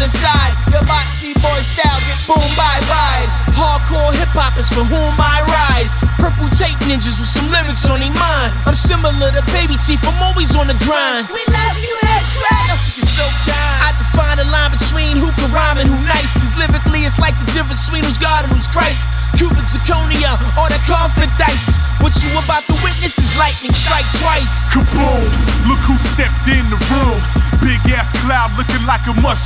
the side. Your bot T-boy style get boom by ride. Hardcore hip-hop is for whom I ride. Purple tape ninjas with some lyrics on their mind. I'm similar to Baby Teeth, I'm always on the grind. We love you, head crack. You're so kind. I define the line between who can rhyme and who nice. Cause lyrically it's like the difference between who's God and who's Christ. Cuban zirconia or the conflict dice. What you about to witness is lightning strike twice. Kaboom! Look who stepped in the room. Big ass cloud looking like a mushroom.